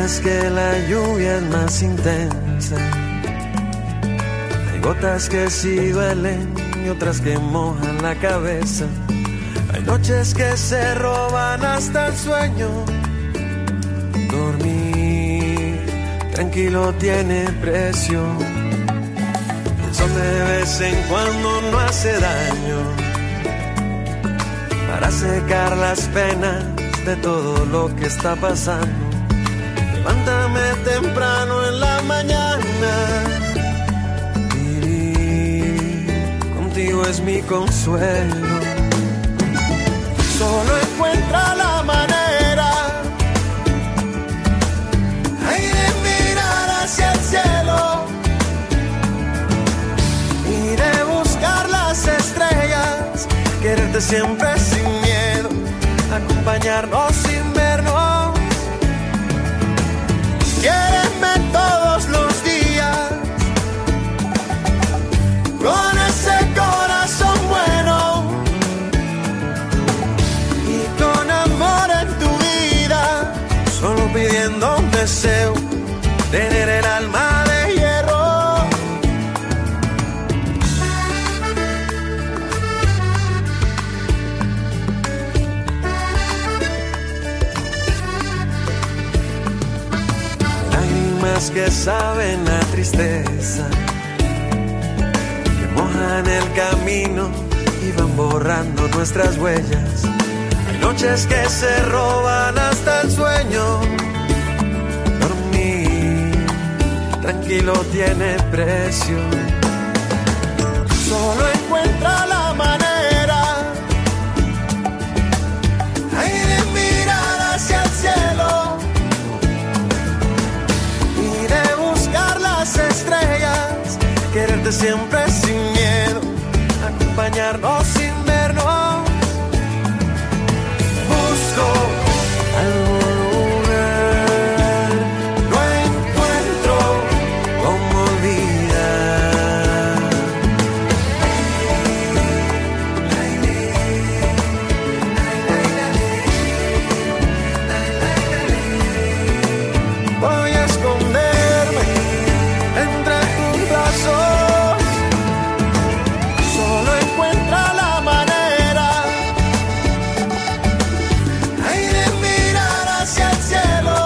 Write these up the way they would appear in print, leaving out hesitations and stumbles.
días que la lluvia es más intensa, hay gotas que sí duelen y otras que mojan la cabeza. Hay noches que se roban hasta el sueño. Dormir tranquilo tiene precio. El sol de vez en cuando no hace daño, para secar las penas de todo lo que está pasando. Levántame temprano en la mañana, vivir contigo es mi consuelo. Solo encuentra la manera, ay, de mirar hacia el cielo y de buscar las estrellas, quererte siempre sin miedo, acompañarnos sin vernos. Quiéreme todos los días, con ese corazón bueno y con amor en tu vida, solo pidiendo un deseo, tener el alma de hierro. Lágrimas que saben a tristeza, que mojan el camino y van borrando nuestras huellas. Hay noches que se roban hasta el sueño. Dormir tranquilo tiene precio. Solo encuentra la manera, ay, de mirar hacia el cielo y de buscar las estrellas, quererte siempre sin miedo, acompañarnos sin vernos. Busco algún lugar, no encuentro cómo olvidar. Voy a esconderme entre tus brazos. Solo encuentra la manera, ay, de mirar hacia el cielo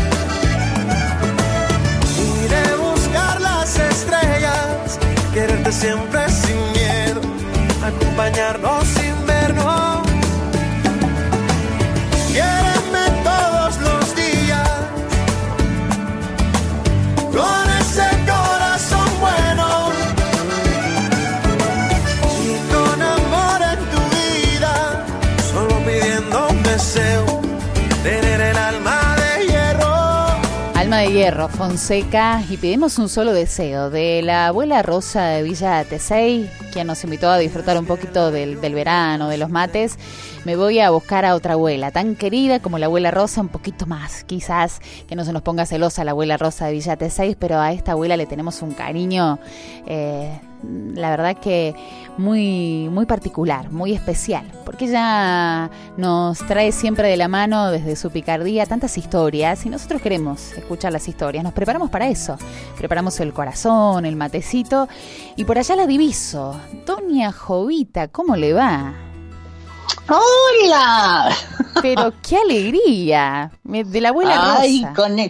y de buscar las estrellas, quererte siempre sin miedo, acompañarnos sin vernos. Quiéreme todos los días, con ese corazón bueno y con amor en tu vida, solo pidiendo un deseo, tener el alma de hierro. Alma de Hierro, Fonseca, y pedimos un solo deseo de la abuela Rosa de Villa Tesey, quien nos invitó a disfrutar un poquito del verano, de los mates. Me voy a buscar a otra abuela, tan querida como la abuela Rosa, un poquito más, quizás, que no se nos ponga celosa la abuela Rosa de Villa Tesey, pero a esta abuela le tenemos un cariño, la verdad que muy, muy particular, muy especial, porque ella nos trae siempre de la mano, desde su picardía, tantas historias, y nosotros queremos escuchar las historias, nos preparamos para eso, preparamos el corazón, el matecito, y por allá la diviso. Doña Jovita, ¿cómo le va? ¡Hola! Pero qué alegría, de la abuela Rosa. Ay,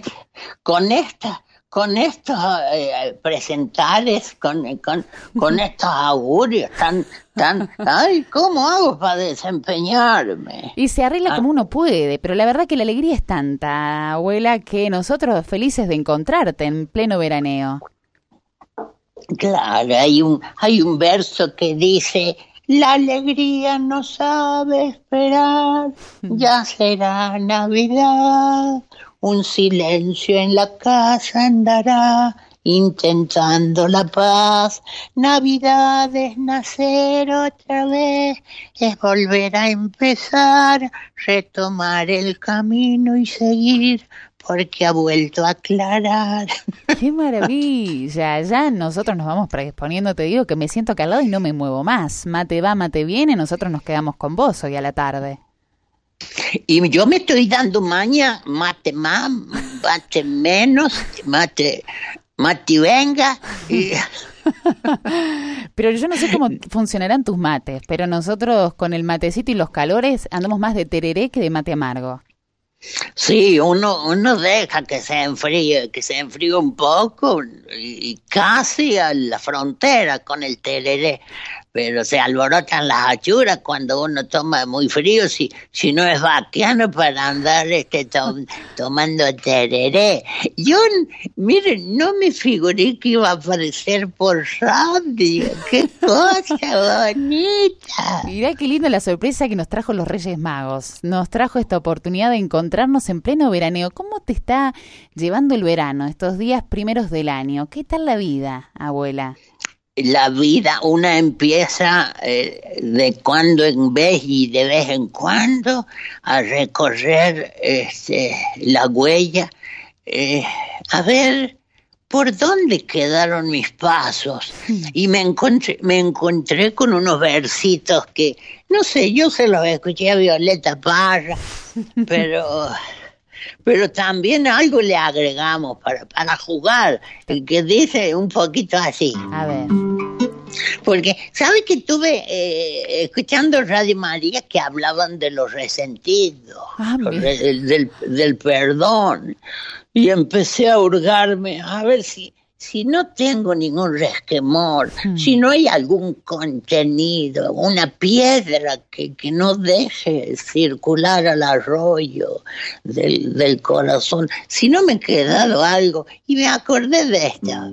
con estos presentares, con estos augurios tan, ay, ¿cómo hago para desempeñarme? Y se arregla como uno puede, pero la verdad que la alegría es tanta, abuela, que nosotros felices de encontrarte en pleno veraneo. Claro, hay un verso que dice: la alegría no sabe esperar, ya será Navidad, un silencio en la casa andará, intentando la paz. Navidad es nacer otra vez, es volver a empezar, retomar el camino y seguir, porque ha vuelto a aclarar. ¡Qué maravilla! Ya nosotros nos vamos predisponiendo, te digo que me siento acá al lado y no me muevo más. Mate va, mate viene, nosotros nos quedamos con vos hoy a la tarde. Y yo me estoy dando maña, mate más, mate menos, mate venga. Y... Pero yo no sé cómo funcionarán tus mates, pero nosotros con el matecito y los calores andamos más de tereré que de mate amargo. Sí, uno deja que se enfríe un poco y casi a la frontera con el tereré, pero se alborotan las achuras cuando uno toma muy frío, si no es vaquiano para andar tomando tereré. Yo, miren, no me figuré que iba a aparecer por radio, qué cosa bonita. Mirá qué linda la sorpresa que nos trajo los Reyes Magos, nos trajo esta oportunidad de encontrarnos en pleno veraneo. ¿Cómo te está llevando el verano, estos días primeros del año? ¿Qué tal la vida, abuela? La vida, una empieza de cuando en vez y de vez en cuando a recorrer la huella, a ver por dónde quedaron mis pasos. Y me encontré con unos versitos que, no sé, yo se los escuché a Violeta Parra, pero también algo le agregamos para jugar, que dice un poquito así. A ver. Porque, ¿sabe que estuve escuchando Radio María que hablaban de los resentidos, del perdón? Y empecé a hurgarme, a ver si no tengo ningún resquemor, si no hay algún contenido, una piedra que no deje circular al arroyo del corazón, si no me ha quedado algo, y me acordé de esta.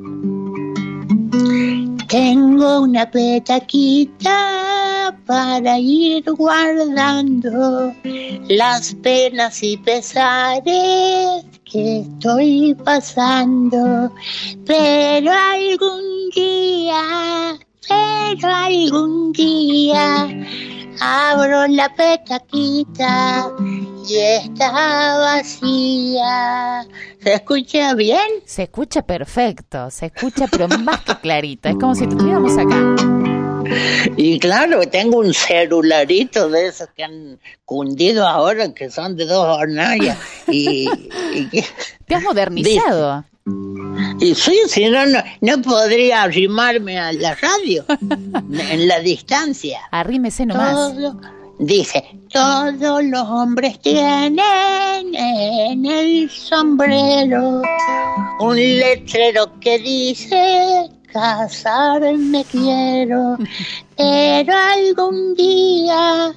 Tengo una petaquita para ir guardando las penas y pesares que estoy pasando, pero algún día abro la petaquita y está vacía. ¿Se escucha bien? Se escucha perfecto, se escucha pero más que clarito, es como si estuviéramos acá. Y claro, tengo un celularito de esos que han cundido ahora, que son de 2 hornallas. y ¿Te has modernizado? Y sí, si no podría arrimarme a la radio en la distancia. Arrímese nomás. Dice, todos los hombres tienen en el sombrero un letrero que dice, casarme quiero, pero algún día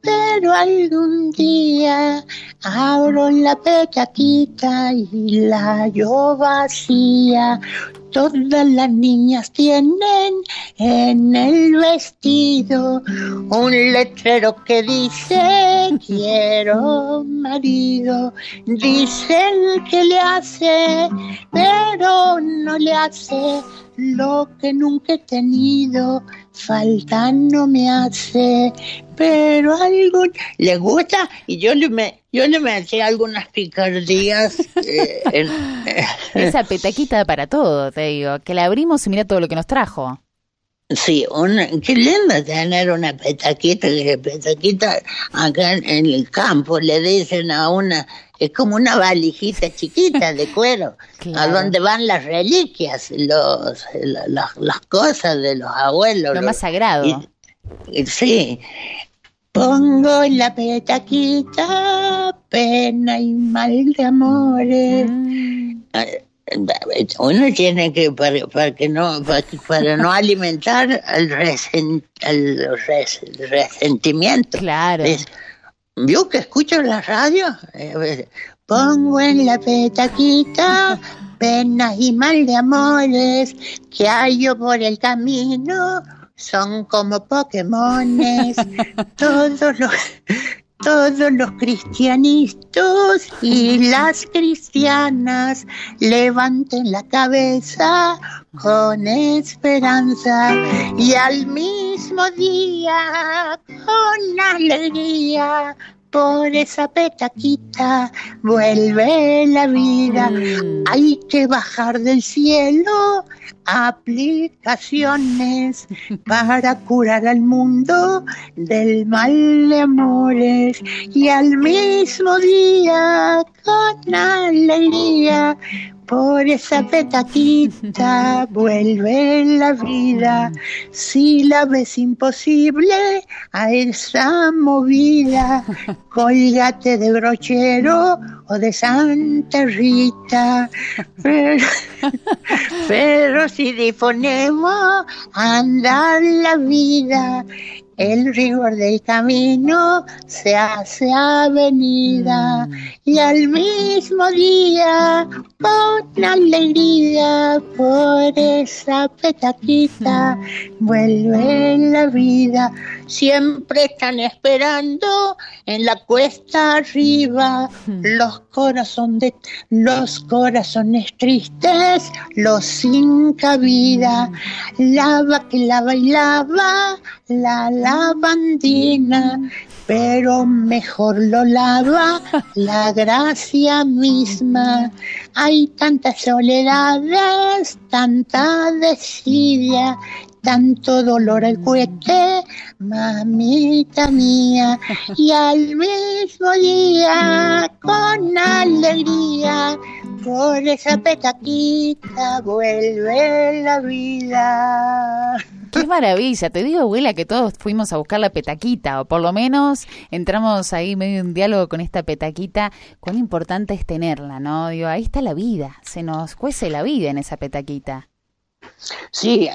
abro la petaquita y la hallo vacía. Todas las niñas tienen en el vestido un letrero que dice, quiero marido. Dicen que le hace, pero no le hace lo que nunca he tenido. Falta no me hace, pero algo le gusta, y yo le metí algunas picardías. Esa petaquita para todo, te digo, que la abrimos y mira todo lo que nos trajo. Sí, qué lindo tener una petaquita acá en el campo, le dicen a una, es como una valijita chiquita de cuero, claro, a donde van las reliquias, las cosas de los abuelos. Lo más sagrado. Sí. Pongo en la petaquita pena y mal de amores. Uno tiene que, para no alimentar el resentimiento. Claro. Yo que escucho la radio, pongo en la petaquita penas y mal de amores que hallo por el camino, son como Pokémones. Todos los cristianitos y las cristianas levanten la cabeza con esperanza y al mismo día con alegría por esa petaquita vuelve la vida. Hay que bajar del cielo aplicaciones para curar al mundo del mal de amores, y al mismo día con alegría por esa petaquita vuelve la vida. Si la ves imposible a esa movida, cólgate de brochero o de Santa Rita. Pero si disponemos a andar la vida, el rigor del camino se hace avenida, y al mismo día con alegría por esa petaquita vuelve la vida. Siempre están esperando en la cuesta arriba los corazones tristes, los sin cabida. Lava que lava y lava la lavandina, pero mejor lo lava la gracia misma. Hay tantas soledades, tanta desidia, tanto dolor al cohete, mamita mía, y al mismo día con alegría por esa petaquita vuelve la vida. ¡Qué maravilla! Te digo, abuela, que todos fuimos a buscar la petaquita, o por lo menos entramos ahí medio en diálogo con esta petaquita. Cuán importante es tenerla, ¿no? Digo, ahí está la vida, se nos cuece la vida en esa petaquita. Sí,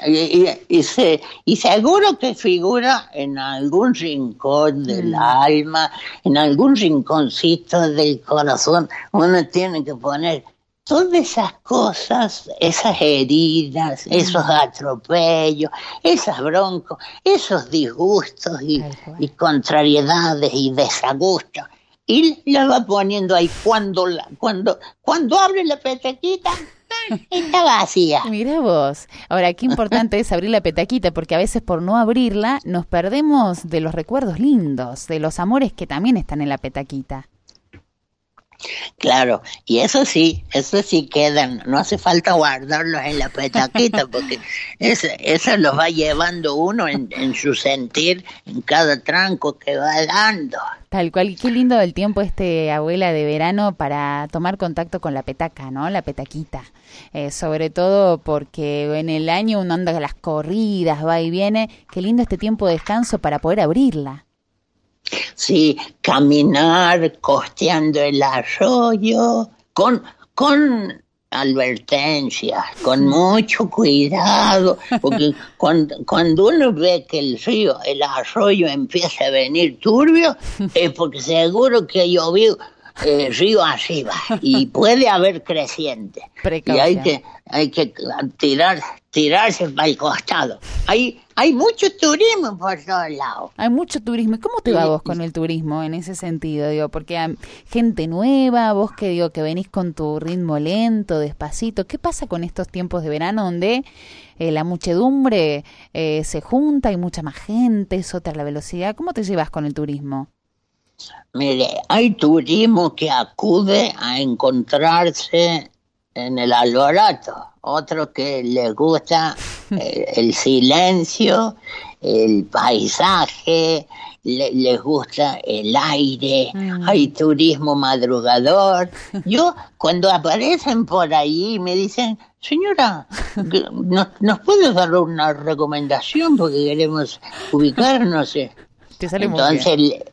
y seguro que figura en algún rincón del alma, en algún rinconcito del corazón. Uno tiene que poner todas esas cosas, esas heridas, esos atropellos, esas broncos, esos disgustos y contrariedades y desagustos. Y la va poniendo ahí cuando abre la petaquita. Está vacía. Mirá vos. Ahora, qué importante es abrir la petaquita, porque a veces por no abrirla nos perdemos de los recuerdos lindos, de los amores que también están en la petaquita. Claro, y eso sí quedan, no hace falta guardarlos en la petaquita, porque eso los va llevando uno en su sentir, en cada tranco que va dando. Tal cual, y qué lindo el tiempo abuela, de verano para tomar contacto con la petaca, ¿no? La petaquita. Sobre todo porque en el año uno anda a las corridas, va y viene. Qué lindo este tiempo de descanso para poder abrirla. Sí, caminar costeando el arroyo con advertencias, con mucho cuidado, porque cuando uno ve que el arroyo empieza a venir turbio, es porque seguro que llovió río arriba y puede haber creciente. Precaución. Y hay que tirarse para el costado. Hay mucho turismo por todos lados. Hay mucho turismo. ¿Y cómo te va vos con el turismo en ese sentido? Digo, porque hay gente nueva, vos que venís con tu ritmo lento, despacito. ¿Qué pasa con estos tiempos de verano donde la muchedumbre se junta, hay mucha más gente, es otra la velocidad? ¿Cómo te llevas con el turismo? Mire, hay turismo que acude a encontrarse en el alboroto, otro que les gusta el silencio, el paisaje, les gusta el aire, hay turismo madrugador. Yo, cuando aparecen por ahí, me dicen, señora, ¿nos puede dar una recomendación? Porque queremos ubicarnos. Te sale entonces, muy bien.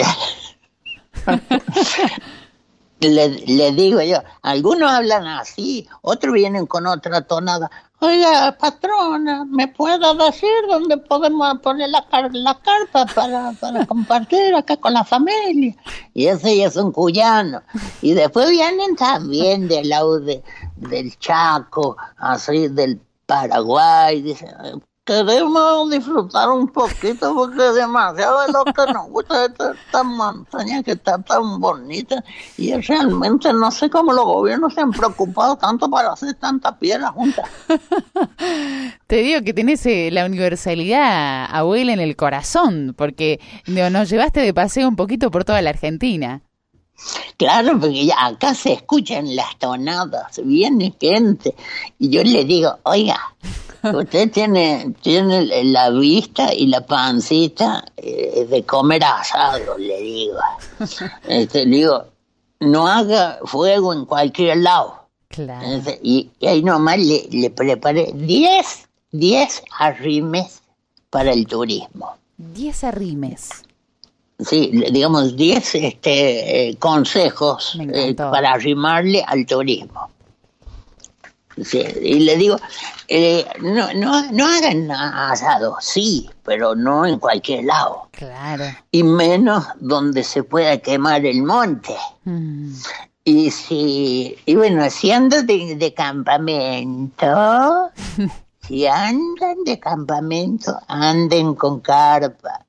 Le digo yo, algunos hablan así, otros vienen con otra tonada. Oiga, patrona, ¿me puede decir dónde podemos poner la carpa para compartir acá con la familia? Y ese ya es un cuyano. Y después vienen también del lado del Chaco, así del Paraguay. Dicen, queremos disfrutar un poquito porque demasiado es lo que nos gusta de esta montaña que está tan bonita y realmente no sé cómo los gobiernos se han preocupado tanto para hacer tantas piedras juntas. Te digo que tenés la universalidad, abuela, en el corazón, porque nos llevaste de paseo un poquito por toda la Argentina. Claro, porque ya acá se escuchan las tonadas, viene gente, y yo le digo, oiga, usted tiene la vista y la pancita de comer asado, le digo. Le digo, no haga fuego en cualquier lado. Claro. Y ahí nomás le preparé 10 arrimes para el turismo. 10 arrimes. Sí, digamos 10 consejos para arrimarle al turismo. Sí, y le digo, no hagan asado, sí, pero no en cualquier lado. Claro. Y menos donde se pueda quemar el monte. Y bueno, si andan de campamento, si andan de campamento, anden con carpa.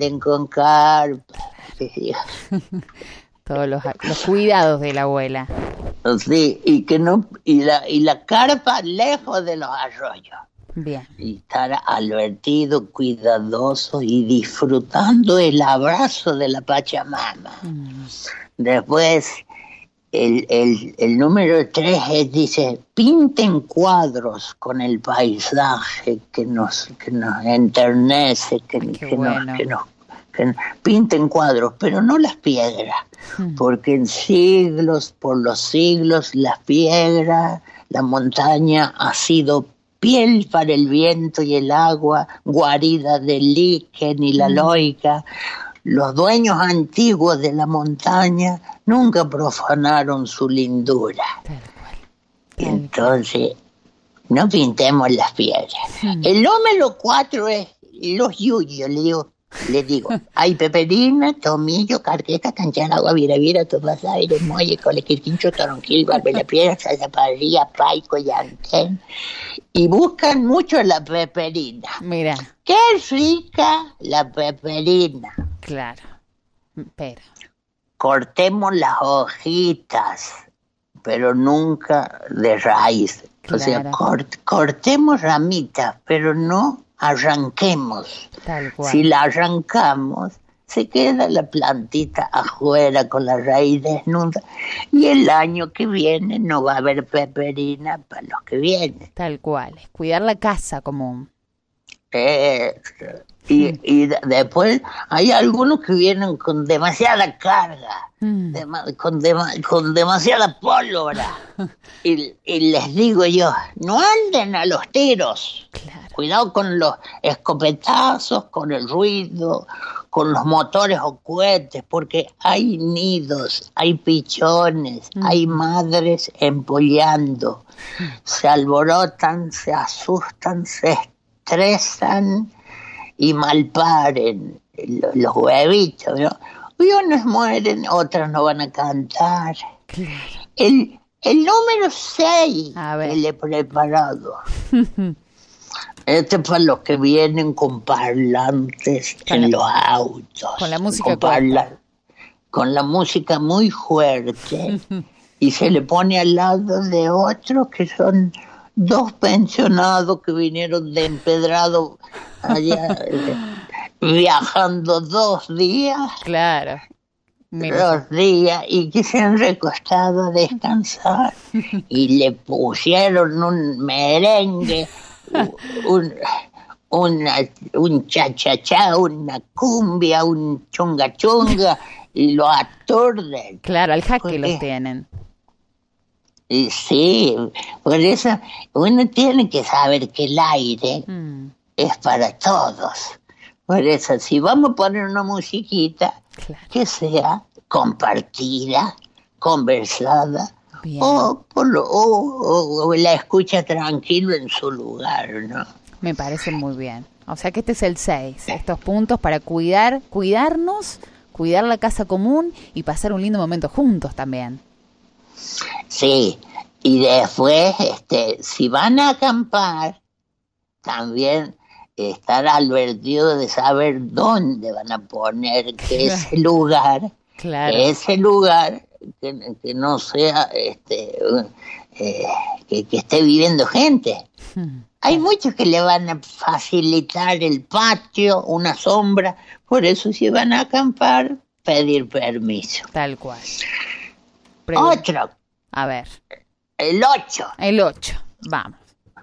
Todos los cuidados de la abuela. Sí, y la carpa lejos de los arroyos. Bien. Y estar advertido, cuidadoso y disfrutando el abrazo de la Pachamama. Después, el número 3 dice, pinten cuadros con el paisaje que nos enternece, que nos pinten cuadros, pero no las piedras, porque por los siglos, las piedras, la montaña ha sido piel para el viento y el agua, guarida del líquen y la loica. Los dueños antiguos de la montaña nunca profanaron su lindura. Entonces, no pintemos las piedras. El número 4 es los yuyos, le digo, hay peperina, tomillo, carqueta, canchalagua, vira, todas aires, muelle, colequirquincho, toronquil, barbela piedra, salsaparrilla, paico, llantén. Y buscan mucho la peperina. Mira. ¡Qué rica la peperina! Claro, pero... Cortemos las hojitas, pero nunca de raíz. Claro. O sea, cortemos ramitas, pero no arranquemos. Tal cual. Si la arrancamos, se queda la plantita afuera con la raíz desnuda y el año que viene no va a haber peperina para los que vienen. Tal cual, es cuidar la casa común. Y después hay algunos que vienen con demasiada carga, con demasiada pólvora. Y les digo yo, no anden a los tiros. Claro. Cuidado con los escopetazos, con el ruido, con los motores o cohetes, porque hay nidos, hay pichones, hay madres empollando. Se alborotan, se asustan, se estresan y malparen los huevitos, ¿no? Y unos mueren, otros no van a cantar. Claro. El número 6 que le he preparado. Este es para los que vienen con parlantes en los autos. Con la música con la música muy fuerte. Y se le pone al lado de otros que son 2 pensionados que vinieron de Empedrado allá viajando 2 días. Claro. 2 días y que se han recostado a descansar y le pusieron un merengue, un cha-cha-cha, una cumbia, un chunga-chunga y lo aturden. Claro, al jaque los tienen. Y sí, por eso uno tiene que saber que el aire es para todos. Por eso, si vamos a poner una musiquita, claro, que sea compartida, conversada, o la escucha tranquilo en su lugar, ¿no? Me parece muy bien. O sea que este es el 6, estos puntos para cuidarnos, cuidar la casa común y pasar un lindo momento juntos también. Sí, y después, si van a acampar, también estar advertidos de saber dónde van a poner que ese lugar, claro. Que no sea que esté viviendo gente. Hay muchos que le van a facilitar el patio, una sombra, por eso si van a acampar, pedir permiso. Tal cual. Otro. A ver. El 8. El 8, vamos.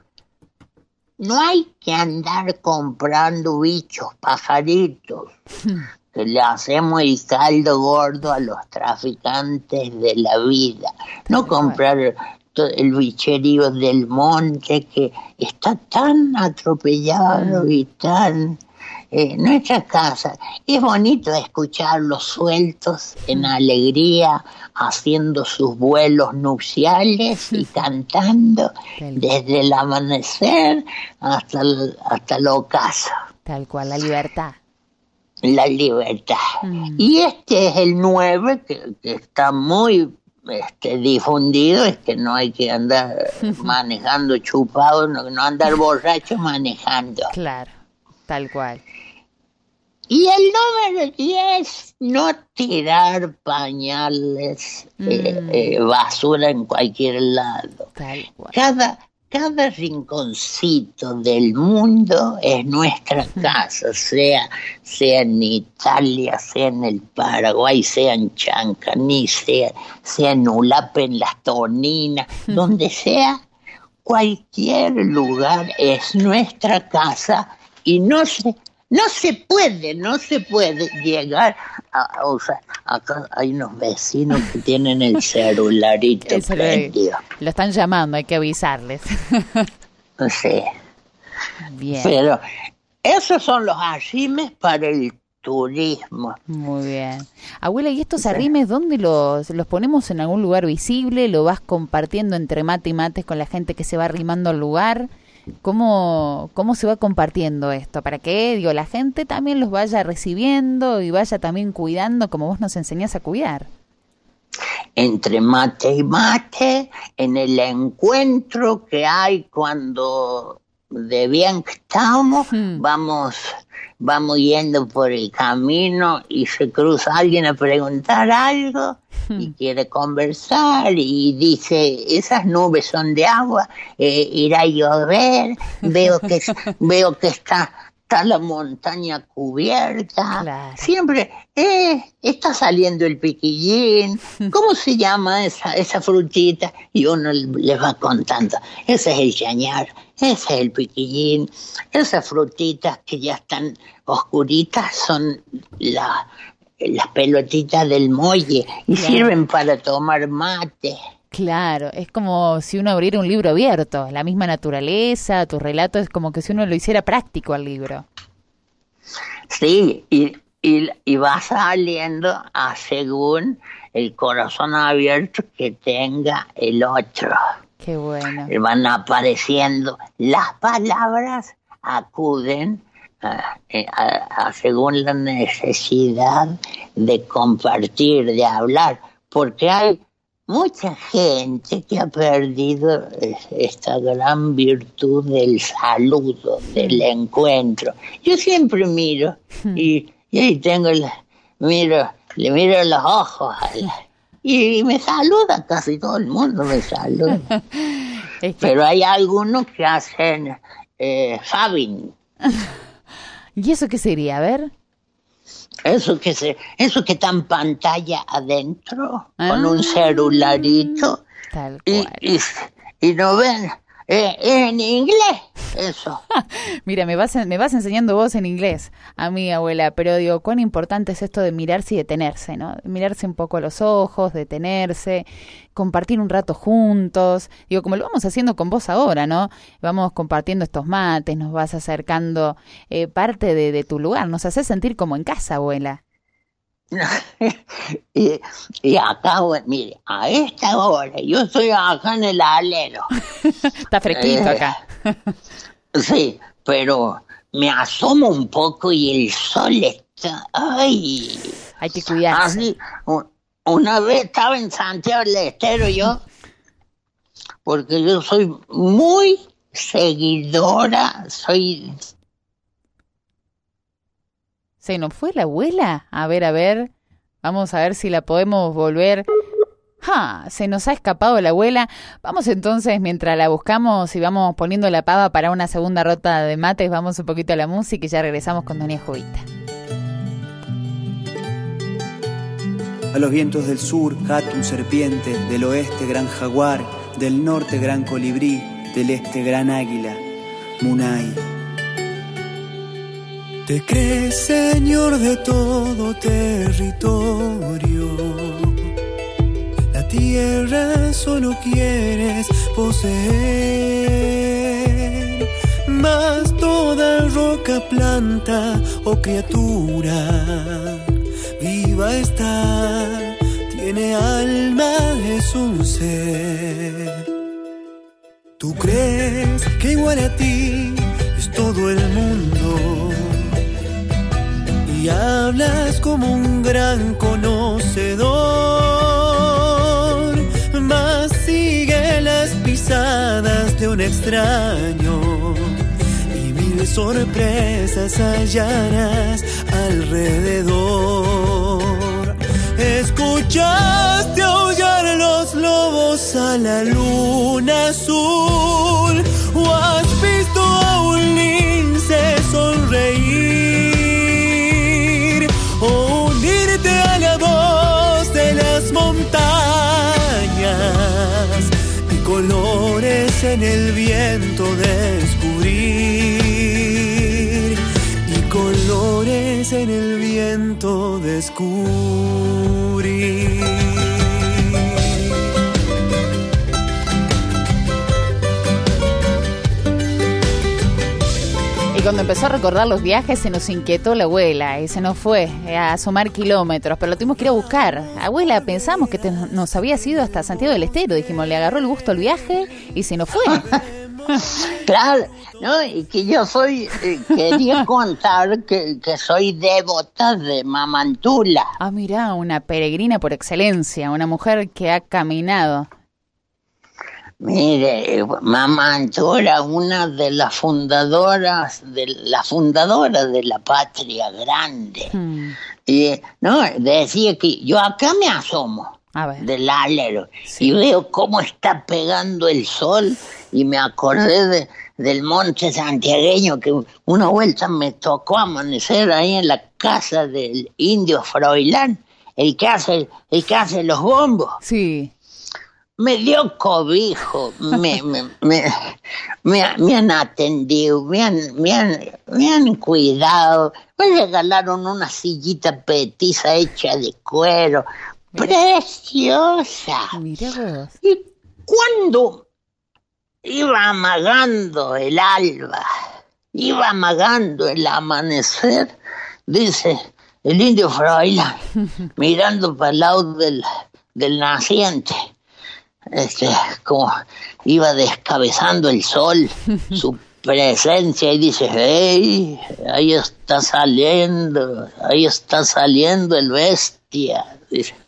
No hay que andar comprando bichos, pajaritos, que le hacemos el caldo gordo a los traficantes de la vida. No comprar el bicherío del monte que está tan atropellado y tan... nuestra casa, es bonito escucharlos sueltos en alegría, haciendo sus vuelos nupciales y cantando desde el amanecer hasta el ocaso. Tal cual, la libertad. La libertad. Y este es el 9 que está muy difundido, es que no hay que andar manejando chupado, no andar borracho manejando. Claro, tal cual. Y el número 10, no tirar pañales, basura en cualquier lado. Tal cual. Cada rinconcito del mundo es nuestra casa, sea en Italia, sea en el Paraguay, sea en Chancaní, sea en Ulape, en Las Toninas, donde sea, cualquier lugar es nuestra casa y no se puede llegar a usar. Acá hay unos vecinos que tienen el celularito prendido. Lo están llamando, hay que avisarles. Sí. Bien. Pero esos son los arrimes para el turismo. Muy bien. Abuela, ¿y estos arrimes dónde los ponemos? ¿En algún lugar visible? ¿Lo vas compartiendo entre mate y mates con la gente que se va arrimando al lugar? ¿Cómo se va compartiendo esto? ¿Para que, la gente también los vaya recibiendo y vaya también cuidando como vos nos enseñás a cuidar? Entre mate y mate, en el encuentro que hay cuando de bien que estamos, vamos yendo por el camino y se cruza alguien a preguntar algo y quiere conversar y dice, esas nubes son de agua, irá a llover, veo que está la montaña cubierta, claro. Siempre está saliendo el piquillín, ¿cómo se llama esa frutita? Y uno les va contando, ese es el chañar, ese es el piquillín, esas frutitas que ya están oscuritas son las pelotitas del muelle y claro. Sirven para tomar mate. Claro, es como si uno abriera un libro abierto, la misma naturaleza, tu relato es como que si uno lo hiciera práctico al libro. Sí, y va saliendo según el corazón abierto que tenga el otro. Qué bueno. Van apareciendo, las palabras acuden según la necesidad de compartir, de hablar, porque hay mucha gente que ha perdido esta gran virtud del saludo, del encuentro. Yo siempre miro y ahí le miro los ojos y me saluda, casi todo el mundo me saluda. Pero hay algunos que hacen fabbing. ¿Y eso qué sería? A ver. Eso que está en pantalla adentro, con un celularito, tal cual. Y no ven, en inglés, eso. Mira, me vas enseñando vos en inglés a mí, abuela, pero digo, cuán importante es esto de mirarse y detenerse, ¿no? Mirarse un poco a los ojos, detenerse, compartir un rato juntos, digo, como lo vamos haciendo con vos ahora, ¿no? Vamos compartiendo estos mates, nos vas acercando parte de tu lugar, nos haces sentir como en casa, abuela. y acá, mire, a esta hora, yo estoy acá en el alero. Está fresquito acá. Sí, pero me asomo un poco y el sol está... ¡Ay! Hay que cuidarse. Así, una vez estaba en Santiago del Estero yo, porque yo soy muy seguidora, soy ¿Se nos fue la abuela? A ver. Vamos a ver si la podemos volver. Se nos ha escapado la abuela. Vamos entonces, mientras la buscamos y vamos poniendo la pava para una segunda ronda de mates, vamos un poquito a la música y ya regresamos con Doña Jovita. A los vientos del sur, Hatun serpiente, del oeste gran jaguar, del norte gran colibrí, del este gran águila, Munay. Te crees señor de todo territorio, la tierra solo quieres poseer, mas toda roca, planta o criatura viva está, tiene alma, es un ser. Tú crees que igual a ti es todo el mundo y hablas como un gran conocedor, mas sigue las pisadas de un extraño y mil sorpresas hallarás alrededor. Escuchaste aullar los lobos a la luna azul, o has visto a un lince sonreír, o unirte a la voz de las montañas y colores en el viento descubrir, y colores en el viento descubrir. Cuando empezó a recordar los viajes se nos inquietó la abuela y se nos fue a sumar kilómetros, pero lo tuvimos que ir a buscar. Abuela, pensamos que nos habías ido hasta Santiago del Estero, dijimos, le agarró el gusto al viaje y se nos fue. Claro, ¿no? Y que yo soy, quería contar que soy devota de Mamantula. Mirá, una peregrina por excelencia, una mujer que ha caminado. Mire, Mamantula, una de las fundadoras, de la patria grande. Y no, decía que yo acá me asomo del alero, sí, y veo cómo está pegando el sol y me acordé del monte santiagueño, que una vuelta me tocó amanecer ahí en la casa del indio Froilán, el que hace los bombos. Sí. Me dio cobijo, me han atendido, me han cuidado, me regalaron una sillita petiza hecha de cuero, preciosa. Mira vos. Y cuando iba amagando el alba, iba amagando el amanecer, dice el indio Froilán, mirando para el lado del naciente, como iba descabezando el sol, su presencia, y dice, hey, ahí está saliendo el bestia, dice.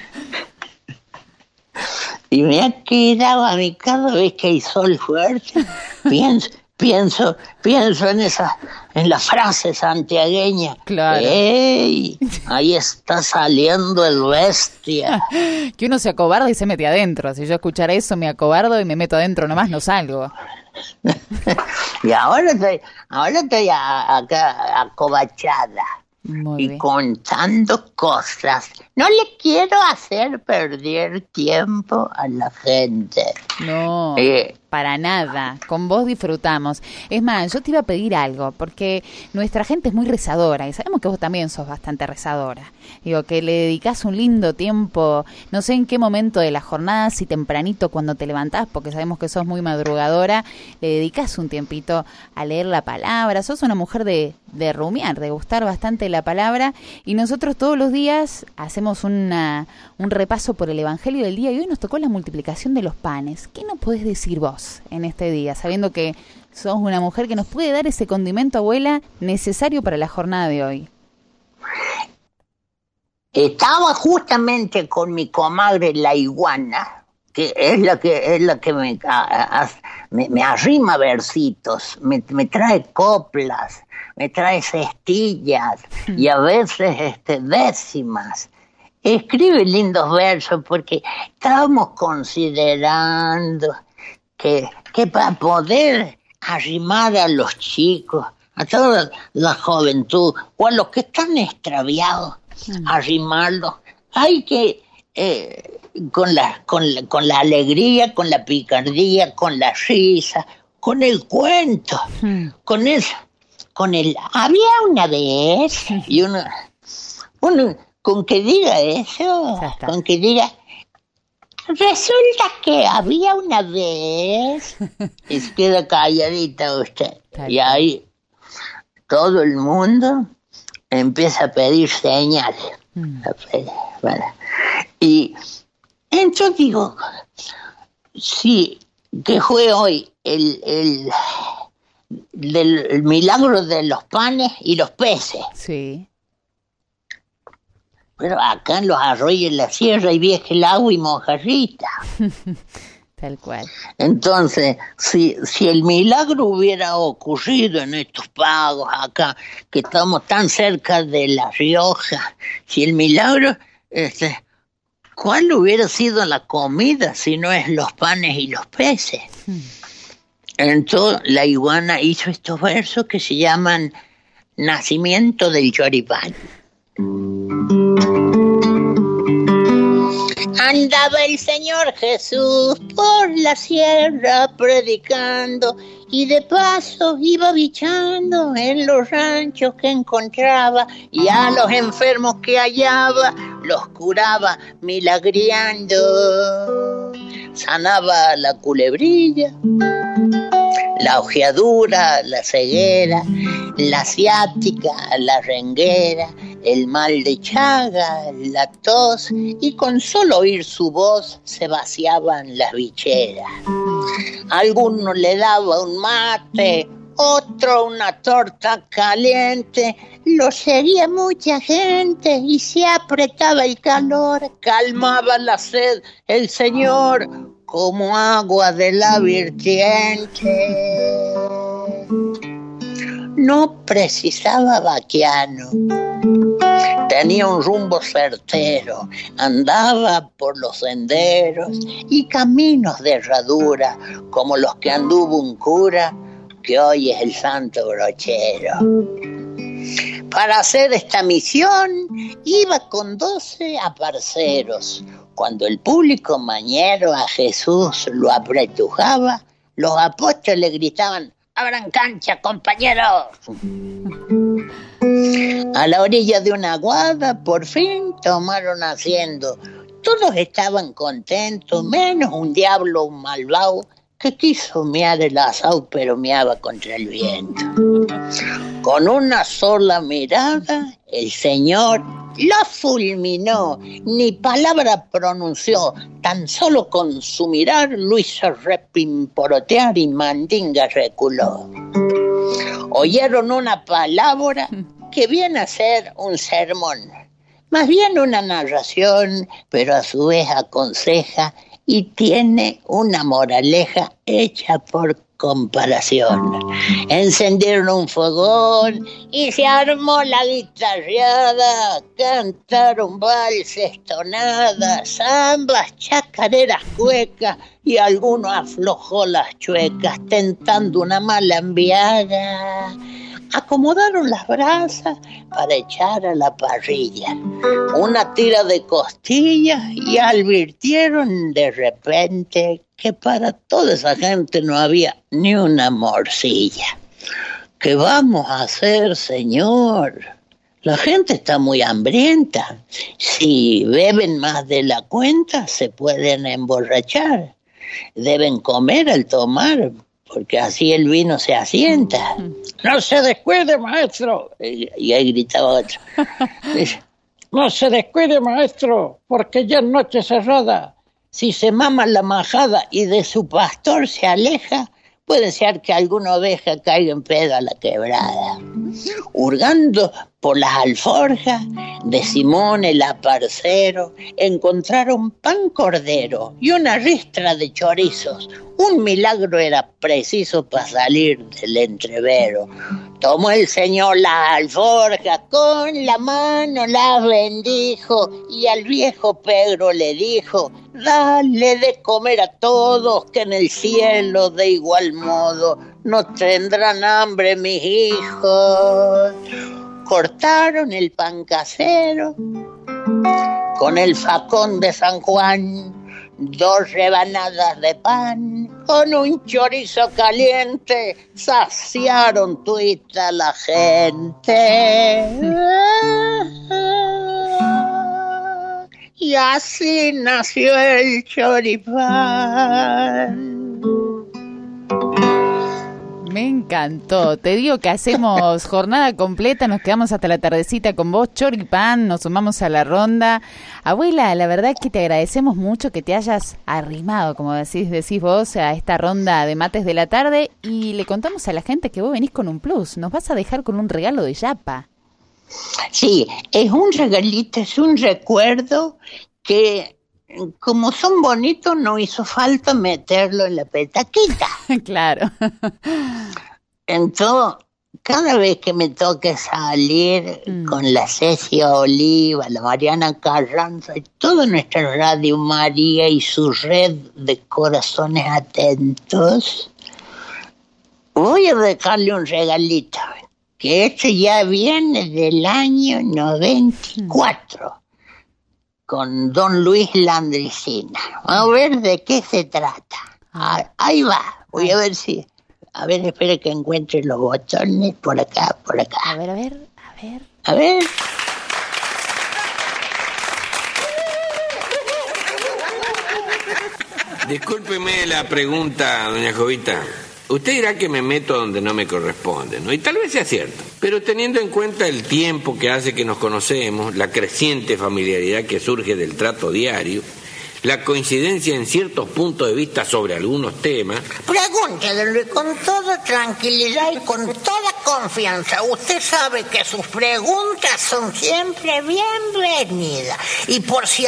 Y me ha quedado a mí cada vez que hay sol fuerte, pienso en la frase santiagueña. Claro. ¡Ey! Ahí está saliendo el bestia. Que uno se acobarda y se mete adentro. Si yo escuchara eso, me acobardo y me meto adentro nomás, no salgo. Y ahora estoy acá acobachada. Muy bien. Contando cosas. No le quiero hacer perder tiempo a la gente. No, para nada. Con vos disfrutamos. Es más, yo te iba a pedir algo, porque nuestra gente es muy rezadora y sabemos que vos también sos bastante rezadora. Digo, que le dedicás un lindo tiempo, no sé en qué momento de la jornada, si tempranito cuando te levantás, porque sabemos que sos muy madrugadora, le dedicás un tiempito a leer la palabra. Sos una mujer de rumiar, de gustar bastante la palabra, y nosotros todos los días hacemos un repaso por el Evangelio del día, y hoy nos tocó la multiplicación de los panes. ¿Qué nos podés decir vos en este día, sabiendo que sos una mujer que nos puede dar ese condimento, abuela, necesario para la jornada de hoy? Estaba justamente con mi comadre la iguana, que es la que me arrima versitos, me trae coplas, me trae cestillas y a veces décimas. Escribe lindos versos porque estábamos considerando que para poder arrimar a los chicos, a toda la juventud o a los que están extraviados, arrimarlos, hay que con la alegría, con la picardía, con la risa, con el cuento, con el había una vez y uno con que diga eso, con que diga resulta que había una vez y se queda calladita usted y ahí todo el mundo empieza a pedir señales. Y entonces digo, sí, que fue hoy el milagro de los panes y los peces. Sí. Pero acá en los arroyos en la sierra hay vieja el agua y mojarrita. Tal cual. Entonces, si el milagro hubiera ocurrido en estos pagos acá, que estamos tan cerca de La Rioja, si el milagro, ¿cuál hubiera sido la comida si no es los panes y los peces? Entonces, la iguana hizo estos versos que se llaman Nacimiento del Choripán. Andaba el Señor Jesús por la sierra predicando y de paso iba bichando en los ranchos que encontraba y a los enfermos que hallaba los curaba milagriando. Sanaba la culebrilla, la ojeadura, la ceguera, la ciática, la renguera, el mal de Chaga, la tos, y con solo oír su voz se vaciaban las bicheras. Alguno le daba un mate, otro una torta caliente, lo seguía mucha gente y se apretaba el calor, calmaba la sed el Señor como agua de la vertiente. No precisaba vaquiano, tenía un rumbo certero, andaba por los senderos y caminos de herradura, como los que anduvo un cura, que hoy es el santo brochero. Para hacer esta misión iba con 12 aparceros. Cuando el público mañero a Jesús lo apretujaba, los apóstoles le gritaban: ¡abran cancha, compañeros! A la orilla de una aguada, por fin tomaron asiento. Todos estaban contentos, menos un diablo malvado que quiso mear el asado, pero meaba contra el viento. Con una sola mirada, el Señor lo fulminó, ni palabra pronunció, tan solo con su mirar lo hizo repimporotear y mandinga reculó. Oyeron una palabra que viene a ser un sermón, más bien una narración, pero a su vez aconseja y tiene una moraleja hecha por comparación. Encendieron un fogón y se armó la guitarreada, cantaron valses, tonadas, zambas, chacareras, cuecas, y alguno aflojó las chuecas tentando una mala enviada. Acomodaron las brasas para echar a la parrilla una tira de costillas y advirtieron de repente que para toda esa gente no había ni una morcilla. ¿Qué vamos a hacer, señor? La gente está muy hambrienta. Si beben más de la cuenta, se pueden emborrachar. Deben comer al tomar, porque así el vino se asienta. ¡No se descuide, maestro! Y ahí gritaba otro. ¡No se descuide, maestro, porque ya es noche cerrada! Si se mama la majada y de su pastor se aleja, puede ser que alguna oveja caiga en pedo a la quebrada. Hurgando por las alforjas de Simón el aparcero, encontraron pan cordero y una ristra de chorizos. Un milagro era preciso para salir del entrevero. Tomó el señor las alforjas, con la mano las bendijo, y al viejo Pedro le dijo: dale de comer a todos, que en el cielo de igual modo no tendrán hambre mis hijos. Cortaron el pan casero con el facón de San Juan, 2 rebanadas de pan con un chorizo caliente, saciaron tuita la gente. Y así nació el choripán. Me encantó. Te digo que hacemos jornada completa, nos quedamos hasta la tardecita con vos, choripán, nos sumamos a la ronda. Abuela, la verdad es que te agradecemos mucho que te hayas arrimado, como decís vos, a esta ronda de mates de la tarde, y le contamos a la gente que vos venís con un plus. Nos vas a dejar con un regalo de Yapa. Sí, es un regalito, es un recuerdo que, como son bonitos, no hizo falta meterlo en la petaquita. Claro. Entonces, cada vez que me toque salir con la Cecia Oliva, la Mariana Carranza y toda nuestra Radio María y su red de corazones atentos, voy a dejarle un regalito, que este ya viene del año 94. Con don Luis Landricina. Vamos a ver de qué se trata. Ahí va. Voy a ver si... A ver, espera que encuentre los botones. Por acá, por acá. A ver. A ver. Discúlpeme la pregunta, doña Jovita. Usted dirá que me meto donde no me corresponde, ¿no? Y tal vez sea cierto. Pero teniendo en cuenta el tiempo que hace que nos conocemos, la creciente familiaridad que surge del trato diario, la coincidencia en ciertos puntos de vista sobre algunos temas... Pregúntele con toda tranquilidad y con toda confianza. Usted sabe que sus preguntas son siempre bienvenidas. Y por si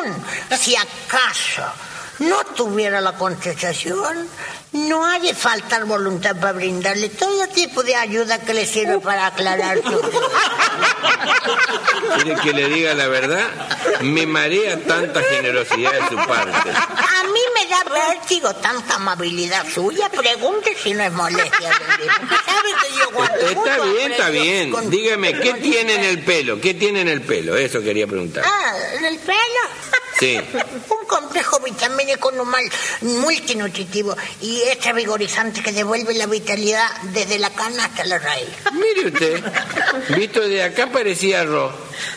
acaso no tuviera la contestación, no ha de faltar voluntad para brindarle todo tipo de ayuda que le sirva para aclarar su duda. ¿Quiere que le diga la verdad? Me marea tanta generosidad de su parte. A mí me da vértigo tanta amabilidad suya. Pregunte si no es molestia. ¿Sabe que yo guardo Está bien. Dígame, ¿qué tiene en el pelo? ¿Qué tiene en el pelo? Eso quería preguntar. ¿En el pelo? Sí. Un complejo vitamínico normal, multinutritivo y extra vigorizante que devuelve la vitalidad desde la cana hasta la raíz. Mire usted, visto de acá parecía arroz.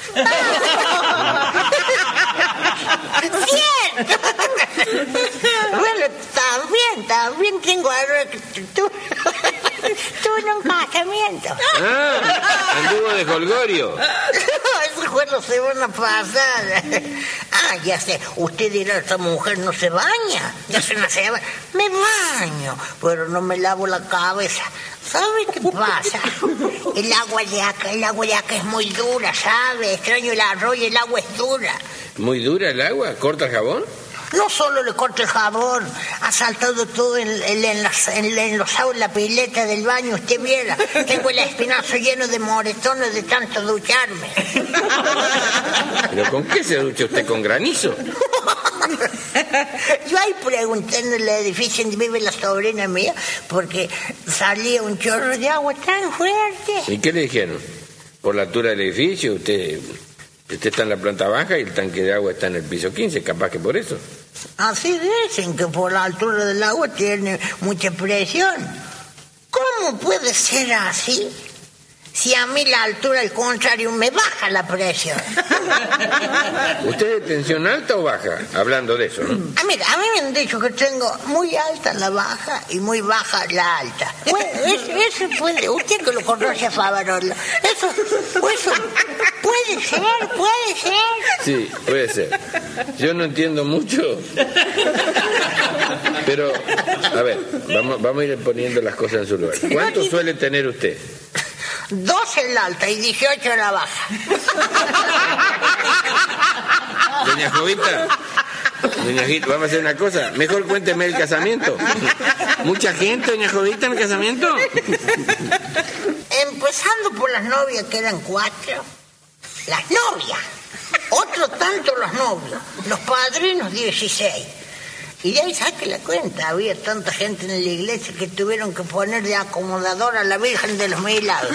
¡Cierto! Bueno, también tengo arroz. Tuve un casamiento. Anduvo de jolgorio. Eso fue la semana pasada. Ya sé. Usted dirá, esta mujer no se baña. Ya se nace. Me baño, pero no me lavo la cabeza. ¿Sabe qué pasa? El agua de acá es muy dura, ¿sabe? Extraño el arroz y el agua es dura. ¿Muy dura el agua? ¿Corta el jabón? No solo le corto el jabón, ha saltado todo enlosado en la pileta del baño. Usted viera, tengo el espinazo lleno de moretones de tanto ducharme. ¿Pero con qué se ducha usted? ¿Con granizo? Yo ahí pregunté en el edificio donde vive la sobrina mía, porque salía un chorro de agua tan fuerte. ¿Y qué le dijeron? ¿Por la altura del edificio? Usted está en la planta baja y el tanque de agua está en el piso 15, capaz que por eso. Así dicen, que por la altura del agua tiene mucha presión. ¿Cómo puede ser así? Si a mí la altura, al contrario, me baja la presión. ¿Usted es de tensión alta o baja? Hablando de eso, ¿no? Mira, a mí me han dicho que tengo muy alta la baja y muy baja la alta. Eso puede, usted que lo conoce a Favarolo. Eso puede ser. Sí, puede ser. Yo no entiendo mucho. Pero, a ver, vamos a ir poniendo las cosas en su lugar. ¿Cuánto suele tener usted? 12 en la alta y 18 en la baja. Doña Jovita, vamos a hacer una cosa. Mejor cuénteme el casamiento. ¿Mucha gente, doña Jovita, en el casamiento? Empezando por las novias, que eran 4. Las novias. Otro tanto los novios. Los padrinos, 16. Y de ahí saque la cuenta. Había tanta gente en la iglesia que tuvieron que poner de acomodadora a la Virgen de los Milagros.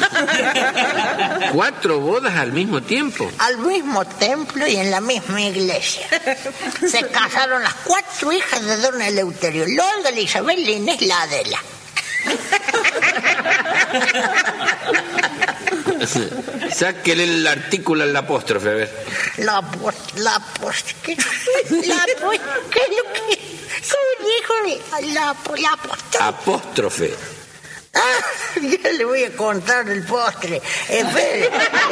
4 bodas al mismo tiempo. Al mismo templo y en la misma iglesia. Se casaron las 4 hijas de don Eleuterio. Olga, la Isabel, la Inés, la Adela. Sáquele el artículo al apóstrofe, a ver. ¿Qué es lo que? ¿Cómo dijo? La Apóstrofe. Ya le voy a contar el postre. Espere.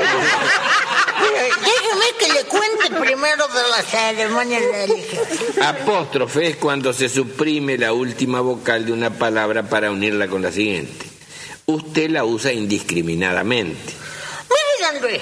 Déjeme que le cuente primero de la ceremonia religiosa. Apóstrofe es cuando se suprime la última vocal de una palabra para unirla con la siguiente. Usted la usa indiscriminadamente. Mira, Andrés.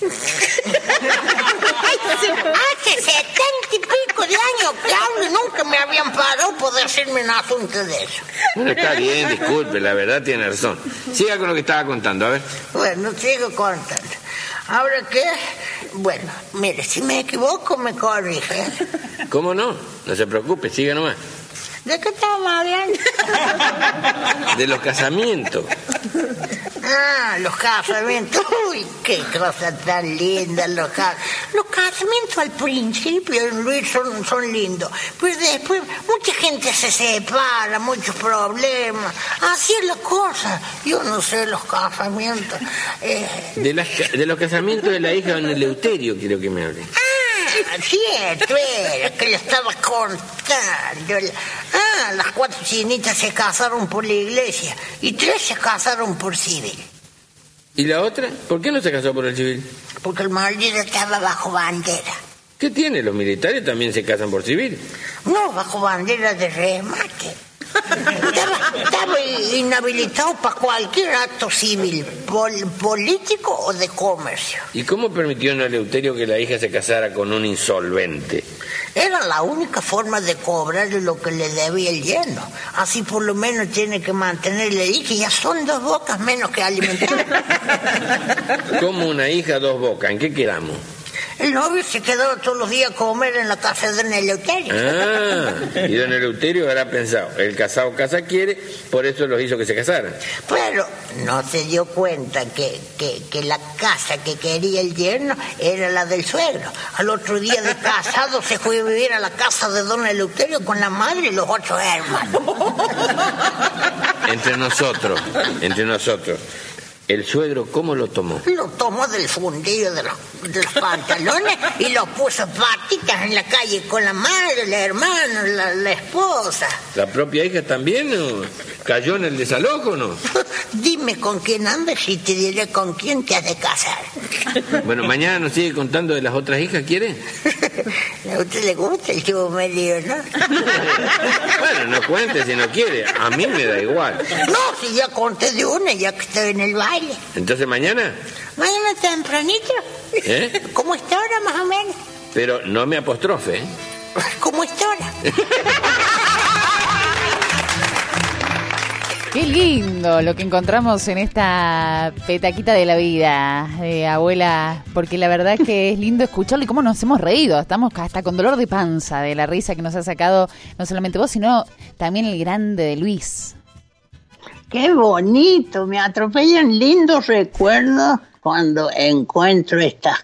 Hace 70 y pico de años que hablo y nunca me habían parado por decirme un asunto de eso. Bueno, está bien, disculpe, la verdad tiene razón. Siga con lo que estaba contando, a ver. Bueno, sigo contando. ¿Ahora qué? Bueno, mire, si me equivoco me corrige. ¿Cómo no? No se preocupe, siga nomás. ¿De qué estamos hablando? De los casamientos. Ah, los casamientos. Uy, qué cosa tan linda los casamientos al principio, Luis, son lindos. Pero después mucha gente se separa, muchos problemas. Así es la cosa. Yo no sé los casamientos. De los casamientos de la hija de don Eleuterio quiero que me hable. Cierto, era que le estaba contando. Las 4 chinitas se casaron por la iglesia y 3 se casaron por civil. ¿Y la otra? ¿Por qué no se casó por el civil? Porque el marido estaba bajo bandera. ¿Qué tiene? Los militares también se casan por civil. No, bajo bandera de remate. Estaba inhabilitado para cualquier acto civil, político o de comercio. ¿Y cómo permitió don Eleuterio que la hija se casara con un insolvente? Era la única forma de cobrarle lo que le debía el yerno. Así por lo menos tiene que mantenerle hija y ya son 2 bocas menos que alimentar. ¿Cómo una hija, 2 bocas? ¿En qué quedamos? El novio se quedaba todos los días a comer en la casa de don Eleuterio. Y don Eleuterio habrá pensado, el casado casa quiere, por eso los hizo que se casaran. Pero no se dio cuenta que la casa que quería el yerno era la del suegro. Al otro día de casado se fue a vivir a la casa de don Eleuterio con la madre y los 8 hermanos. Entre nosotros. ¿El suegro cómo lo tomó? Lo tomó del fundillo de los pantalones y lo puso patitas en la calle con la madre, el hermano, la esposa. ¿La propia hija también o cayó en el desalojo o no? Dime con quién andas y te diré con quién te has de casar. Bueno, mañana nos sigue contando de las otras hijas, ¿quiere? ¿A usted le gusta el chivo medio, no? Bueno, no cuente si no quiere. A mí me da igual. No, si ya conté de una, ya que estoy en el baile. ¿Entonces mañana? Mañana tempranito. ¿Cómo está ahora, más o menos? Pero no me apostrofe, ¿eh? ¿Cómo está ahora? Qué lindo lo que encontramos en esta petaquita de la vida, abuela, porque la verdad es que es lindo escucharlo y cómo nos hemos reído. Estamos hasta con dolor de panza de la risa que nos ha sacado no solamente vos, sino también el grande de Luis. Qué bonito, me atropellan lindos recuerdos cuando encuentro estas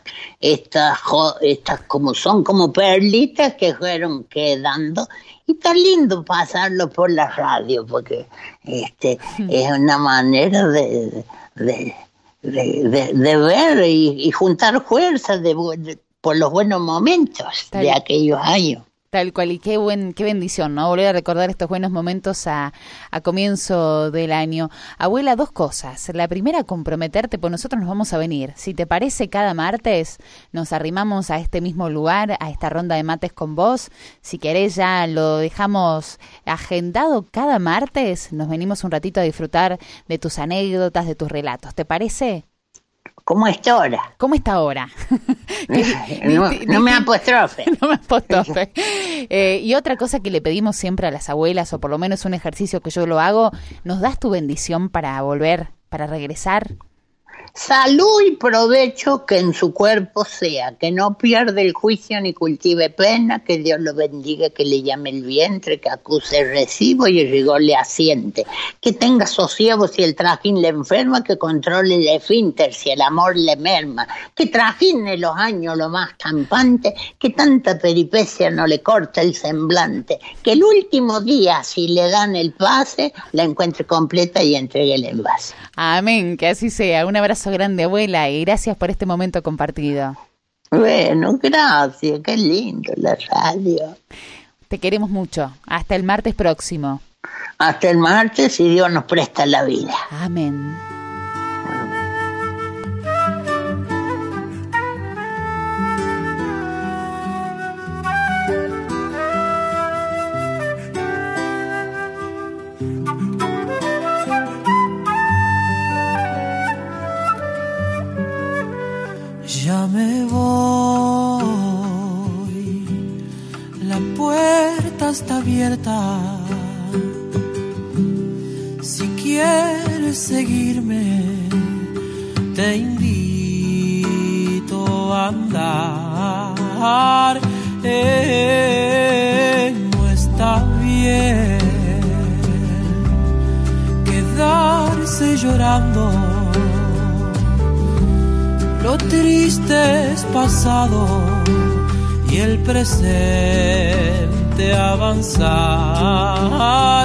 como son como perlitas que fueron quedando. Y está lindo pasarlo por la radio porque es una manera de ver y juntar fuerzas por los buenos momentos de aquellos años. Tal cual, y qué bendición, ¿no? Volver a recordar estos buenos momentos a comienzo del año. Abuela, 2 cosas. La primera, comprometerte, pues nosotros nos vamos a venir. Si te parece, cada martes nos arrimamos a este mismo lugar, a esta ronda de mates con vos. Si querés, ya lo dejamos agendado cada martes. Nos venimos un ratito a disfrutar de tus anécdotas, de tus relatos. ¿Te parece? ¿Cómo está ahora? ¿Cómo está ahora? No me apostrofe. No me apostrofe. Y otra cosa que le pedimos siempre a las abuelas, o por lo menos un ejercicio que yo lo hago, ¿nos das tu bendición para volver, para regresar? Salud y provecho que en su cuerpo sea, que no pierda el juicio ni cultive pena, que Dios lo bendiga, que le llame el vientre, que acuse el recibo y el rigor le asiente, que tenga sosiego si el trajín le enferma, que controle el esfínter si el amor le merma, que trajine los años lo más campante, que tanta peripecia no le corte el semblante, que el último día si le dan el pase, la encuentre completa y entregue el envase. Amén, que así sea. Un abrazo grande, abuela, y gracias por este momento compartido. Bueno, gracias, qué lindo la radio. Te queremos mucho. Hasta el martes próximo. Hasta el martes, si Dios nos presta la vida. Amén. Ya me voy, la puerta está abierta. Si quieres seguirme, te invito a andar. No está bien quedarse llorando. Lo triste es pasado y el presente avanzar.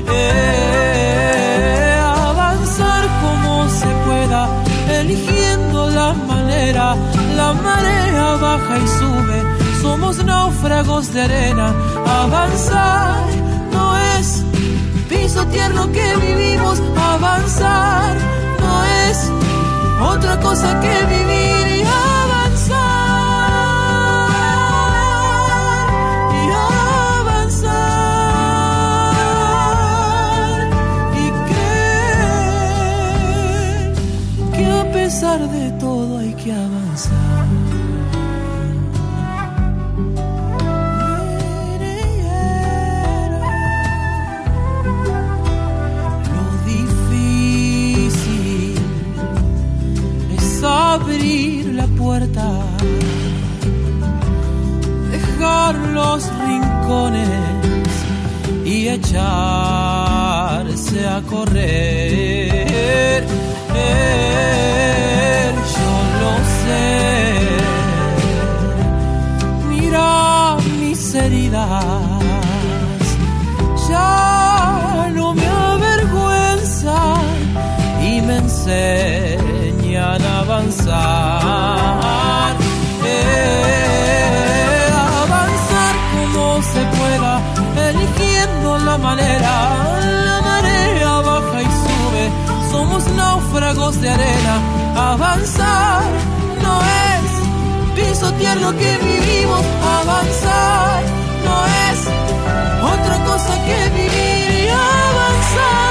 Avanzar como se pueda, eligiendo la manera. La marea baja y sube, somos náufragos de arena. Avanzar no es pisotear lo que vivimos. Avanzar no es otra cosa que vivir y avanzar, y creer que a pesar de todo hay que avanzar. Abrir la puerta, dejar los rincones y echarse a correr. Yo lo sé, mira mis heridas, ya no me avergüenzan y me enseñan a avanzar. Avanzar como se pueda, eligiendo la manera. La marea baja y sube, somos náufragos de arena. Avanzar no es pisotear lo que vivimos. Avanzar no es otra cosa que vivir y avanzar.